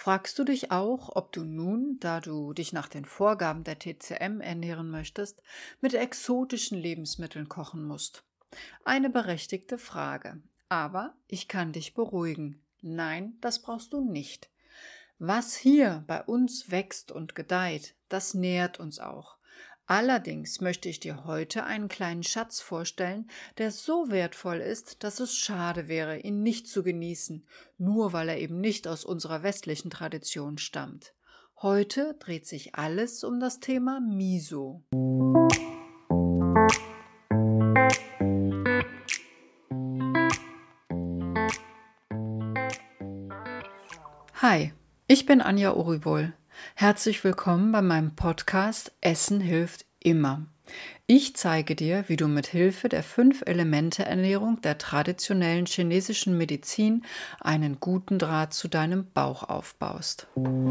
Fragst du dich auch, ob du nun, da du dich nach den Vorgaben der TCM ernähren möchtest, mit exotischen Lebensmitteln kochen musst? Eine berechtigte Frage. Aber ich kann dich beruhigen. Nein, das brauchst du nicht. Was hier bei uns wächst und gedeiht, das nährt uns auch. Allerdings möchte ich dir heute einen kleinen Schatz vorstellen, der so wertvoll ist, dass es schade wäre, ihn nicht zu genießen, nur weil er eben nicht aus unserer westlichen Tradition stammt. Heute dreht sich alles um das Thema Miso. Hi, ich bin Anja Orivol. Herzlich willkommen bei meinem Podcast Essen hilft immer. Ich zeige dir, wie du mit Hilfe der 5-Elemente-Ernährung der traditionellen chinesischen Medizin einen guten Draht zu deinem Bauch aufbaust.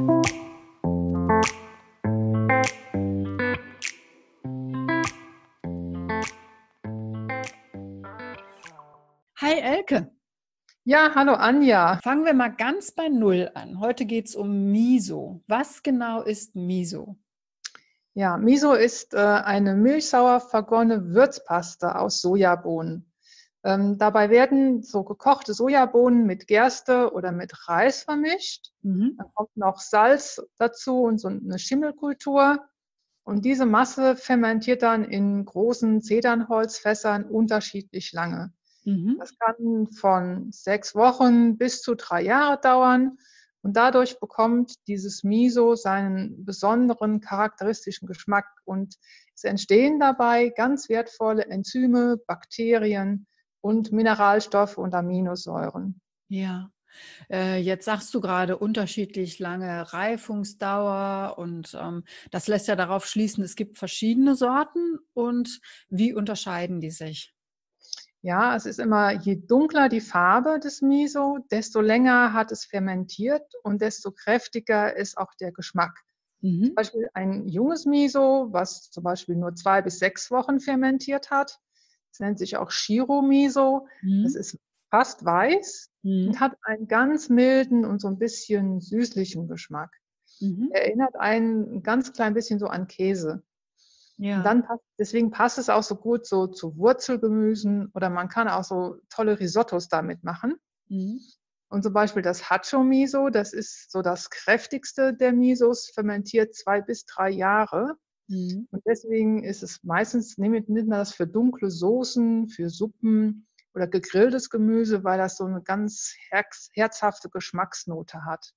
Hi Elke, Ja, hallo Anja. fangen wir mal ganz bei Null an. Heute geht es um Miso. Was genau ist Miso? Ja, Miso ist eine milchsauer vergorene Würzpaste aus Sojabohnen. Dabei werden so gekochte Sojabohnen mit Gerste oder mit Reis vermischt. Mhm. Dann kommt noch Salz dazu und so eine Schimmelkultur. Und diese Masse fermentiert dann in großen Zedernholzfässern unterschiedlich lange. Mhm. Das kann von 6 Wochen bis zu 3 Jahre dauern. Und dadurch bekommt dieses Miso seinen besonderen charakteristischen Geschmack. Und es entstehen dabei ganz wertvolle Enzyme, Bakterien und Mineralstoffe und Aminosäuren. Ja. Jetzt sagst du gerade unterschiedlich lange Reifungsdauer und das lässt ja darauf schließen, es gibt verschiedene Sorten und wie unterscheiden die sich? Ja, es ist immer, je dunkler die Farbe des Miso, desto länger hat es fermentiert und desto kräftiger ist auch der Geschmack. Zum Mhm. Beispiel ein junges Miso, was zum Beispiel nur 2 bis 6 Wochen fermentiert hat. Das nennt sich auch Shiro-Miso. Das Mhm. ist fast weiß und Mhm. hat einen ganz milden und so ein bisschen süßlichen Geschmack. Mhm. Erinnert einen 'n ganz klein bisschen so an Käse. Und Ja. dann deswegen passt es auch so gut so zu Wurzelgemüsen oder man kann auch so tolle Risottos damit machen. Mhm. Und zum Beispiel das Hacho-Miso, das ist so das kräftigste der Misos, fermentiert 2 bis 3 Jahre. Mhm. Und deswegen ist es meistens nimmt man das für dunkle Soßen, für Suppen oder gegrilltes Gemüse, weil das so 'ne ganz herzhafte Geschmacksnote hat.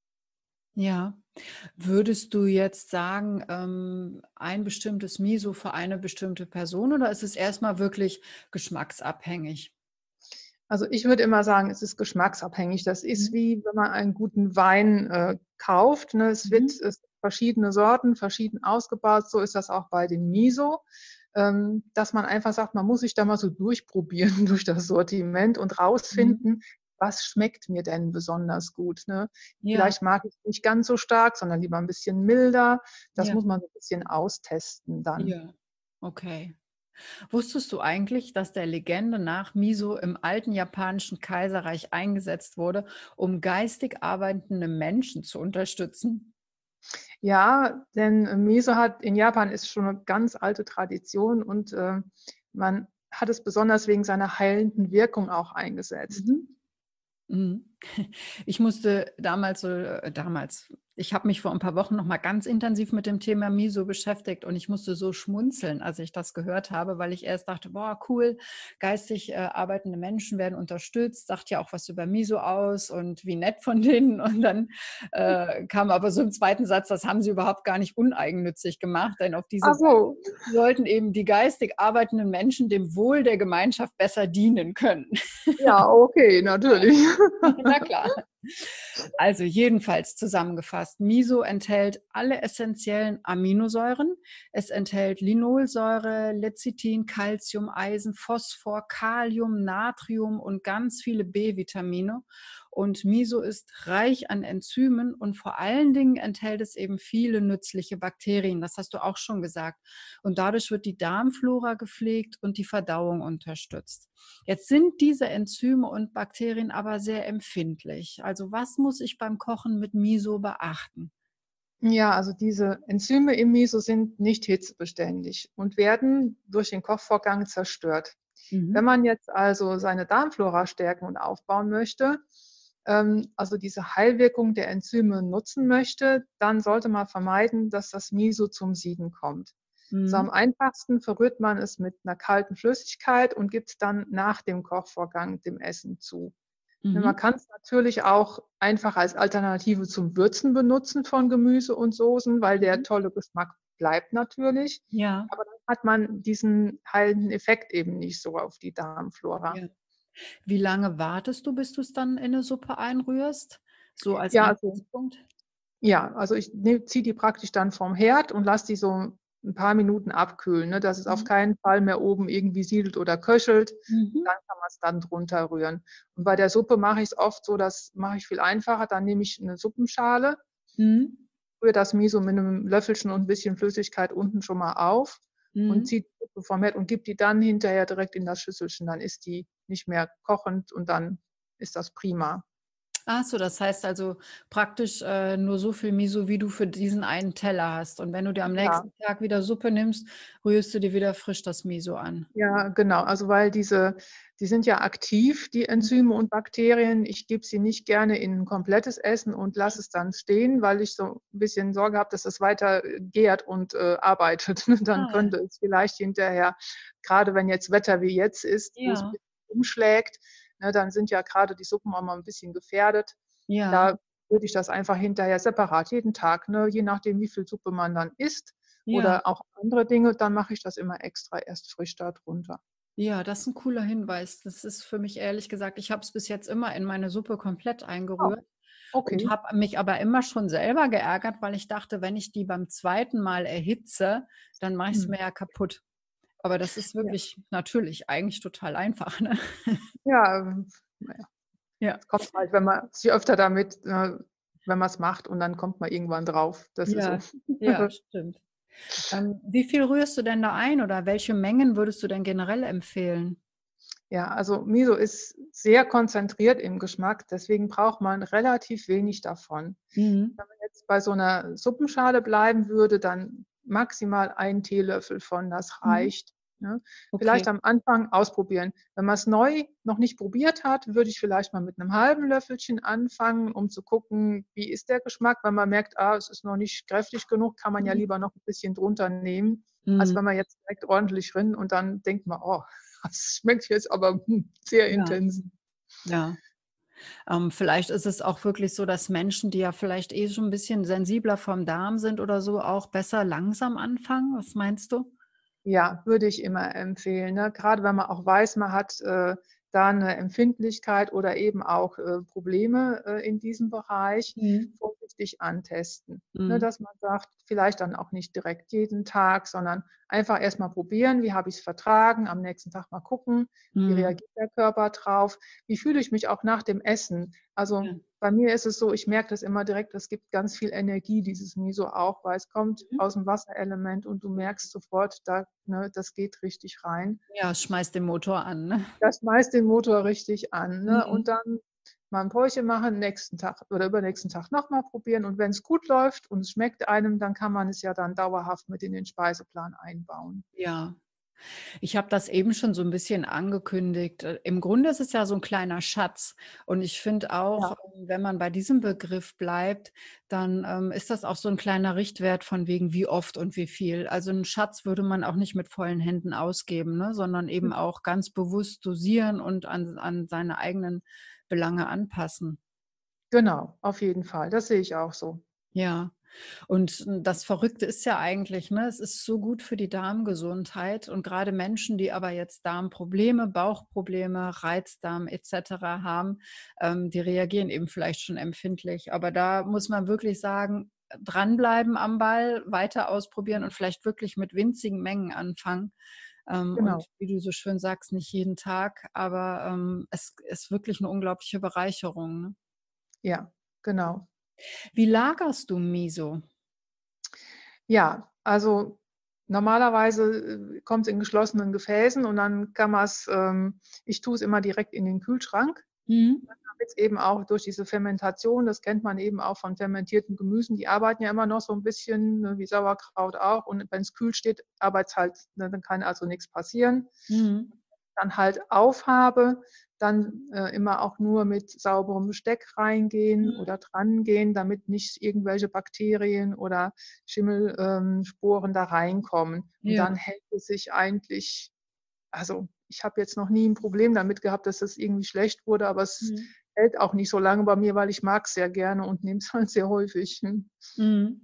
Ja. Würdest du jetzt sagen, ein bestimmtes Miso für eine bestimmte Person oder ist es erstmal wirklich geschmacksabhängig? Also, ich würde immer sagen, es ist geschmacksabhängig. Das ist Mhm. wie wenn man einen guten Wein, kauft, ne? Mhm. Es verschiedene Sorten, verschieden ausgebaut. So ist das auch bei dem Miso, dass man einfach sagt, man muss sich da mal so durchprobieren durch das Sortiment und Mhm. rausfinden, was schmeckt mir denn besonders gut, ne? Ja, Vielleicht mag ich's nicht ganz so stark, sondern lieber 'n bisschen milder. Das ja, muss man so 'n bisschen austesten dann. ja. Okay. Wusstest du eigentlich, dass der Legende nach Miso im alten japanischen Kaiserreich eingesetzt wurde, um geistig arbeitende Menschen zu unterstützen? Ja, denn Miso hat in Japan ist schon 'ne ganz alte Tradition und, man hat es besonders wegen seiner heilenden Wirkung auch eingesetzt. Mhm. Mhm. Ich musste ich habe mich vor ein paar Wochen noch mal ganz intensiv mit dem Thema Miso beschäftigt und ich musste so schmunzeln, als ich das gehört habe, weil ich erst dachte: „Boah, cool, geistig, arbeitende Menschen werden unterstützt, sagt ja auch was über Miso aus und wie nett von denen.“ Und dann, kam aber so im zweiten Satz: „Das haben sie überhaupt gar nicht uneigennützig gemacht, denn auf diese Ach so. Weise sollten eben die geistig arbeitenden Menschen dem Wohl der Gemeinschaft besser dienen können.“ Ja, okay, natürlich. Na klar. Also jedenfalls zusammengefasst, Miso enthält alle essentiellen Aminosäuren. Es enthält Linolsäure, Lecithin, Calcium, Eisen, Phosphor, Kalium, Natrium und ganz viele B-Vitamine. Und Miso ist reich an Enzymen und vor allen Dingen enthält es eben viele nützliche Bakterien. Das hast du auch schon gesagt. Und dadurch wird die Darmflora gepflegt und die Verdauung unterstützt. Jetzt sind diese Enzyme und Bakterien aber sehr empfindlich. Also was muss ich beim Kochen mit Miso beachten? Ja, also diese Enzyme im Miso sind nicht hitzebeständig und werden durch den Kochvorgang zerstört. Wenn Mhm. man jetzt also seine Darmflora stärken und aufbauen möchte, also diese Heilwirkung der Enzyme nutzen möchte, dann sollte man vermeiden, dass das Miso zum Sieden kommt. Also am Mhm. einfachsten verrührt man es mit einer kalten Flüssigkeit und gibt es dann nach dem Kochvorgang dem Essen zu. Ne, man Mhm. kann es natürlich auch einfach als Alternative zum Würzen benutzen von Gemüse und Soßen, weil der Mhm. tolle Geschmack bleibt natürlich. Ja, Aber dann hat man diesen heilenden Effekt eben nicht so auf die Darmflora. ja. Wie lange wartest du, bis du es dann in 'ne Suppe einrührst? So als Ja, also Anhaltspunkt? ja, also ich ziehe die praktisch dann vom Herd und lasse die so 'n paar Minuten abkühlen, ne, dass es auf Mhm. keinen Fall mehr oben irgendwie siedelt oder köchelt. Mhm. Dann kann man's dann drunter rühren. Und bei der Suppe mache ich's oft so, das mache ich viel einfacher. Dann nehme ich 'ne Suppenschale, Mhm. rühre das Miso mit 'nem Löffelchen und 'n bisschen Flüssigkeit unten schon mal auf und Mhm. ziehe die Suppe vom Herd und gebe die dann hinterher direkt in das Schüsselchen. Dann ist die nicht mehr kochend und dann ist das prima. Ach so, das heißt also praktisch, nur so viel Miso, wie du für diesen einen Teller hast. Und wenn du dir am Ja. nächsten Tag wieder Suppe nimmst, rührst du dir wieder frisch das Miso an. Ja, genau. Also, weil die sind ja aktiv, die Mhm. Enzyme und Bakterien. Ich gebe sie nicht gerne in 'n komplettes Essen und lasse es dann stehen, weil ich so 'n bisschen Sorge habe, dass es weiter, gärt und, arbeitet. Dann Ah, könnte es vielleicht hinterher, grade wenn jetzt Wetter wie jetzt ist, wo es 'n ja, bisschen umschlägt, ne, dann sind ja grade die Suppen auch mal 'n bisschen gefährdet. ja, Da würde ich das einfach hinterher separat jeden Tag, ne, je nachdem, wie viel Suppe man dann isst ja. oder auch andere Dinge, dann mache ich das immer extra erst frisch da drunter. Ja, das ist 'n cooler Hinweis. Das ist für mich ehrlich gesagt, ich habe es bis jetzt immer in meine Suppe komplett Ah, eingerührt und okay. habe mich aber immer schon selber geärgert, weil ich dachte, wenn ich die beim zweiten Mal erhitze, dann mache ich's Mhm. mir ja kaputt. Aber das ist Ja. wirklich natürlich eigentlich total einfach, ne? Ja, na ja, Ja, es kommt halt, wenn man sich öfter damit wenn man's macht und dann kommt man irgendwann drauf. Das ist so. ja, ja, stimmt. Wie viel rührst du denn da ein oder welche Mengen würdest du denn generell empfehlen? Ja, also Miso ist sehr konzentriert im Geschmack, deswegen braucht man relativ wenig davon. Mhm. Wenn man jetzt bei so 'ner Suppenschale bleiben würde, dann maximal 1 Teelöffel von, das Mhm. reicht, ne? Okay. Vielleicht am Anfang ausprobieren. Wenn man's neu noch nicht probiert hat, würde ich vielleicht mal mit 'nem halben Löffelchen anfangen, um zu gucken, wie ist der Geschmack? Wenn man merkt: „Ah, es ist noch nicht kräftig genug“, kann man ja Mhm. lieber noch 'n bisschen drunter nehmen, als Mhm. wenn man jetzt direkt ordentlich rinnt und dann denkt man: „Oh, das schmeckt jetzt aber, sehr Ja, intensiv.“ ja. Vielleicht ist es auch wirklich so, dass Menschen, die ja vielleicht eh schon 'n bisschen sensibler vom Darm sind oder so, auch besser langsam anfangen. Was meinst du? Ja, würde ich immer empfehlen, ne? Grade wenn man auch weiß, man hat, da 'ne Empfindlichkeit oder eben auch, Probleme, in diesem Bereich, Mhm. vorsichtig antesten, ne? Mhm. Dass man sagt, vielleicht dann auch nicht direkt jeden Tag, sondern einfach erst mal probieren: „Wie habe ich's vertragen?“ Am nächsten Tag mal gucken: „Wie Mhm. reagiert der Körper drauf? Wie fühle ich mich auch nach dem Essen?“ Also, Ja. bei mir ist es so, ich merke das immer direkt, das gibt ganz viel Energie, dieses Miso auch, weil es kommt Mhm. aus'm Wasserelement und du merkst sofort, da ne, das geht richtig rein. Ja, es schmeißt den Motor an, ne? Das schmeißt den Motor richtig an, ne? Und Mhm. dann mal 'n Päuschen machen, nächsten Tag oder übernächsten Tag noch mal probieren und wenn's gut läuft und es schmeckt einem, dann kann man es ja dann dauerhaft mit in den Speiseplan einbauen. Ja. Ich habe das eben schon so 'n bisschen angekündigt. Im Grunde ist es ja so 'n kleiner Schatz und ich finde auch, Ja. wenn man bei diesem Begriff bleibt, dann, ist das auch so 'n kleiner Richtwert von wegen wie oft und wie viel. Also 'n Schatz würde man auch nicht mit vollen Händen ausgeben, ne, sondern eben Mhm. auch ganz bewusst dosieren und an seine eigenen Belange anpassen. Genau, auf jeden Fall. Das sehe ich auch so. Ja. Und das Verrückte ist ja eigentlich, ne, es ist so gut für die Darmgesundheit und grade Menschen, die aber jetzt Darmprobleme, Bauchprobleme, Reizdarm et cetera haben, die reagieren eben vielleicht schon empfindlich. Aber da muss man wirklich sagen, dranbleiben am Ball, weiter ausprobieren und vielleicht wirklich mit winzigen Mengen anfangen. Und Genau. wie du so schön sagst, nicht jeden Tag, aber, es ist wirklich 'ne unglaubliche Bereicherung, ne? ja, genau. Wie lagerst du Miso? Ja, also normalerweise, kommt's in geschlossenen Gefäßen und dann kann man's ich tue es immer direkt in den Kühlschrank, Mhm. damit's eben auch durch diese Fermentation, das kennt man eben auch von fermentierten Gemüsen, die arbeiten ja immer noch so 'n bisschen, ne, wie Sauerkraut auch und wenn's kühl steht, arbeitet's halt, ne, dann kann also nix passieren. Mhm. Dann halt aufhabe, dann, immer auch nur mit sauberem Besteck reingehen oder drangehen, damit nicht irgendwelche Bakterien oder Schimmel Sporen da reinkommen. Und Ja. dann hält es sich eigentlich, also, ich habe jetzt noch nie 'n Problem damit gehabt, dass das irgendwie schlecht wurde, aber es Mhm. hält auch nicht so lange bei mir, weil ich mag's sehr gerne und nehme es halt sehr häufig. Mhm. Mhm.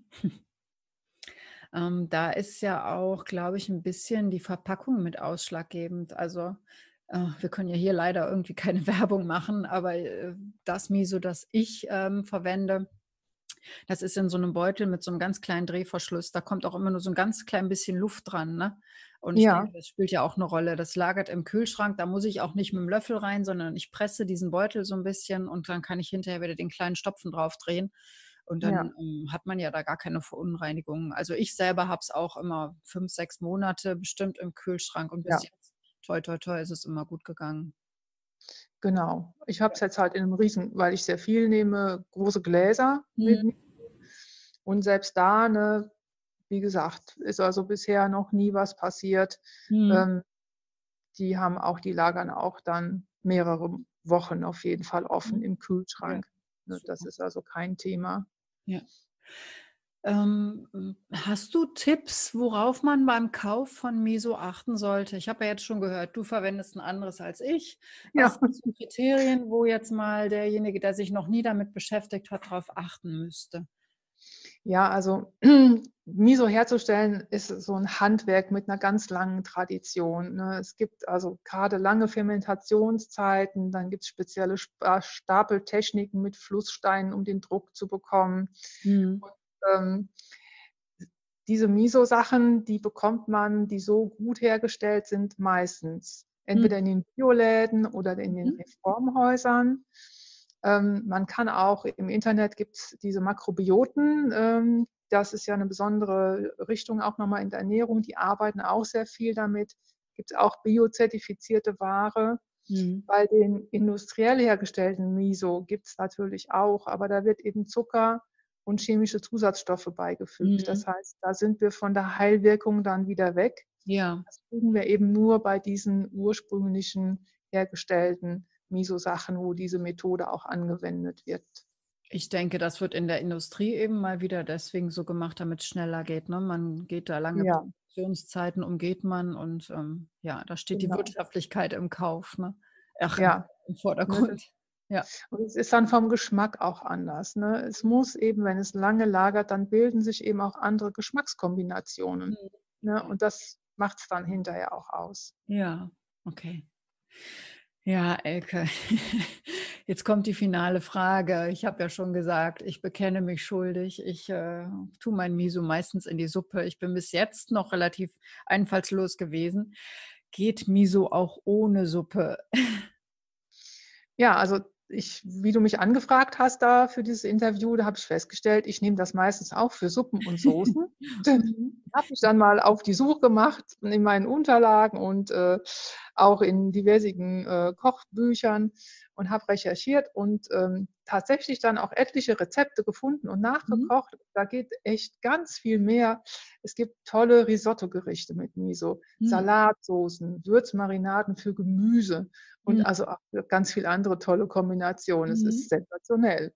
Da ist ja auch, glaube ich, 'n bisschen die Verpackung mit ausschlaggebend. Also, wir können ja hier leider irgendwie keine Werbung machen, aber, das Miso, das ich, verwende, das ist in so 'nem Beutel mit so 'nem ganz kleinen Drehverschluss. Da kommt auch immer nur so 'n ganz klein bisschen Luft dran, ne? Und ich Ja, denke, das spielt ja auch 'ne Rolle. Das lagert im Kühlschrank, da muss ich auch nicht mit'm Löffel rein, sondern ich presse diesen Beutel so 'n bisschen und dann kann ich hinterher wieder den kleinen Stopfen draufdrehen und ja, dann, hat man ja da gar keine Verunreinigungen. Also, ich selber habe es auch immer 5, 6 Monate bestimmt im Kühlschrank und bis ja. jetzt, toi, toi, toi, ist es immer gut gegangen. Genau. Ich habe es jetzt halt in 'nem riesen, weil ich sehr viel nehme, große Gläser Mhm. mit Mi und selbst da, ne, wie gesagt, ist also bisher noch nie was passiert. Mhm. Ähm, die lagern auch dann mehrere Wochen auf jeden Fall offen Mhm. im Ja, Kühlschrank. Ne, das super. ist also kein Thema. Ja. Hast du Tipps, worauf man beim Kauf von Miso achten sollte? Ich habe ja jetzt schon gehört, du verwendest 'n anderes als ich. Was Ja. sind so Kriterien, wo jetzt mal derjenige, der sich noch nie damit beschäftigt hat, drauf achten müsste? Ja, also Miso herzustellen ist so 'n Handwerk mit 'ner ganz langen Tradition, ne? Es gibt also grade lange Fermentationszeiten, dann gibt's spezielle Stapeltechniken mit Flusssteinen, um den Druck zu bekommen. Mhm. Und, diese Miso-Sachen, die bekommt man, die so gut hergestellt sind, meistens Mhm. entweder in den Bioläden oder in den Mhm. Reformhäusern. Man kann auch im Internet gibt's diese Makrobioten, das ist ja 'ne besondere Richtung auch noch mal in der Ernährung, die arbeiten auch sehr viel damit. Gibt's auch biozertifizierte Ware. Mhm. Bei den industriell hergestellten Miso gibt's natürlich auch, aber da wird eben Zucker und chemische Zusatzstoffe beigefügt. Mhm. Das heißt, da sind wir von der Heilwirkung dann wieder weg. Ja. Das kriegen wir eben nur bei diesen ursprünglichen hergestellten Miso-Sachen, wo diese Methode auch angewendet wird. Ich denke, das wird in der Industrie eben mal wieder deswegen so gemacht, damit's schneller geht, ne? Man geht da lange Ja, Produktionszeiten umgeht man und, ja, da steht die genau. Wirtschaftlichkeit im Kauf, ne? Ach, Ja, im ne, das Vordergrund. Ja. und es ist dann vom Geschmack auch anders, ne? Es muss eben, wenn es lange lagert, dann bilden sich eben auch andere Geschmackskombinationen, Mhm. ne? Und das macht's dann hinterher auch aus. Ja, okay. Ja, Elke, jetzt kommt die finale Frage. Ich habe ja schon gesagt, ich bekenne mich schuldig. Ich, tue mein Miso meistens in die Suppe. Ich bin bis jetzt noch relativ einfallslos gewesen. Geht Miso auch ohne Suppe? Ja, also wie du mich angefragt hast da für dieses Interview, da habe ich festgestellt, ich nehme das meistens auch für Suppen und Soßen. Mhm. Habe mich dann mal auf die Suche gemacht in meinen Unterlagen und, auch in diversigen, Kochbüchern und habe recherchiert und, tatsächlich dann auch etliche Rezepte gefunden und Mhm. nachgekocht. Da geht echt ganz viel mehr. Es gibt tolle Risottogerichte mit Miso, Mhm. Salatsoßen, Würzmarinaden für Gemüse und Mhm. also auch ganz viele andere tolle Kombinationen. Es ist Mhm. sensationell.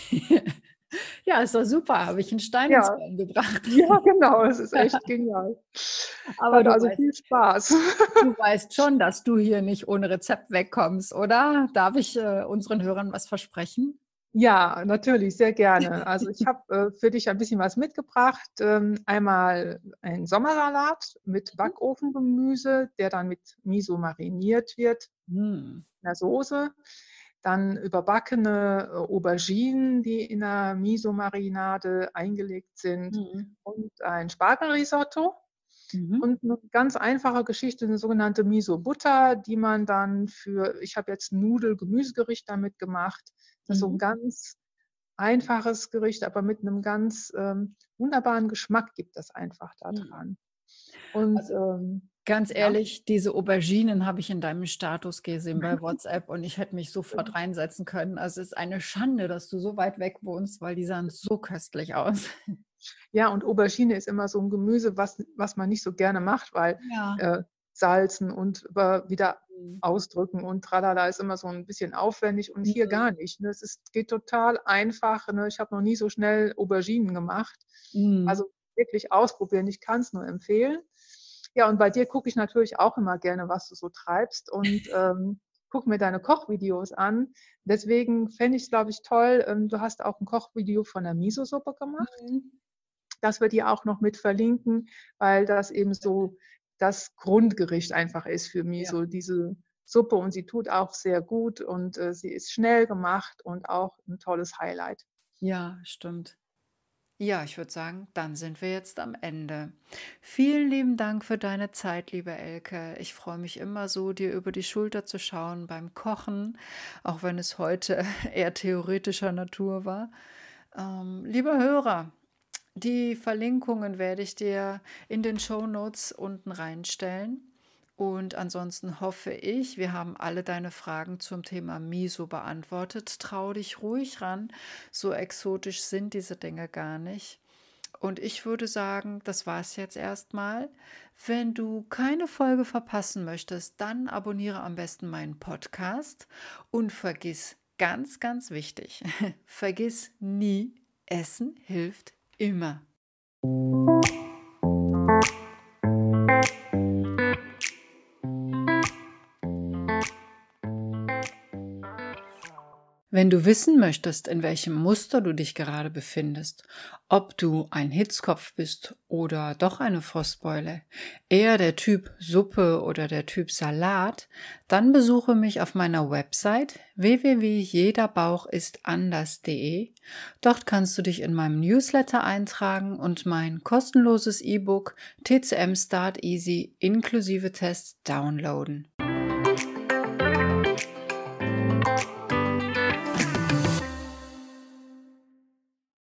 Ja, ist doch super. Habe ich 'n Stein ins Ja, Bein gebracht. ja, genau, es ist echt genial. Aber Hat also viel Spaß. du weißt schon, dass du hier nicht ohne Rezept wegkommst, oder? Darf ich, unseren Hörern was versprechen? Ja, natürlich, sehr gerne. Also, ich habe, für dich ein bisschen was mitgebracht. Einmal einen Sommersalat mit Mhm. Backofengemüse, der dann mit Miso mariniert wird Mhm. in der Soße. Dann überbackene, Auberginen, die in 'ner Miso-Marinade eingelegt sind Mhm. und ein Spargelrisotto. Mhm. Und 'ne ganz einfache Geschichte, 'ne sogenannte Miso-Butter, die man dann ich habe jetzt 'n Nudel-Gemüsegericht damit gemacht. Das ist so 'n Mhm. ganz einfaches Gericht, aber mit einem ganz, wunderbaren Geschmack gibt das einfach da Mhm. dran. Und, Also, ganz ja, ehrlich, diese Auberginen habe ich in deinem Status gesehen bei WhatsApp und ich hätte mich sofort schön. reinsetzen können. Also, es ist eine Schande, dass du so weit weg wohnst, weil die sahen so köstlich aus. Ja, und Aubergine ist immer so 'n Gemüse, was man nicht so gerne macht, weil, Ja. salzen und wieder Mhm. ausdrücken und tralala ist immer so 'n bisschen aufwendig und hier Mhm. gar nicht, ne? Geht total einfach, ne? Ich habe noch nie so schnell Auberginen gemacht. Mhm. Also, wirklich ausprobieren, ich kann's nur empfehlen. Ja, und bei dir gucke ich natürlich auch immer gerne, was du so treibst und, gucke mir deine Kochvideos an. Deswegen fände ich's, glaube ich, toll, du hast auch 'n Kochvideo von der Misosuppe gemacht. Mhm. Das wird ihr auch noch mit verlinken, weil das eben so das Grundgericht einfach ist für Ja. Miso, diese Suppe und sie tut auch sehr gut und, sie ist schnell gemacht und auch 'n tolles Highlight. Ja, stimmt. Ja, ich würde sagen, dann sind wir jetzt am Ende. Vielen lieben Dank für deine Zeit, liebe Elke. Ich freue mich immer so, dir über die Schulter zu schauen beim Kochen, auch wenn es heute eher theoretischer Natur war. Lieber Hörer, die Verlinkungen werde ich dir in den Shownotes unten reinstellen. Und ansonsten hoffe ich, wir haben alle deine Fragen zum Thema Miso beantwortet. Trau dich ruhig ran. So exotisch sind diese Dinge gar nicht. Und ich würde sagen, das war's jetzt erstmal. Wenn du keine Folge verpassen möchtest, dann abonniere am besten meinen Podcast und vergiss ganz, ganz wichtig, vergiss nie, Essen hilft immer. Wenn du wissen möchtest, in welchem Muster du dich gerade befindest, ob du ein Hitzkopf bist oder doch eine Frostbeule, eher der Typ Suppe oder der Typ Salat, dann besuche mich auf meiner Website www.jederbauchistanders.de. Dort kannst du dich in meinem Newsletter eintragen und mein kostenloses E-Book TCM Start Easy inklusive Test downloaden.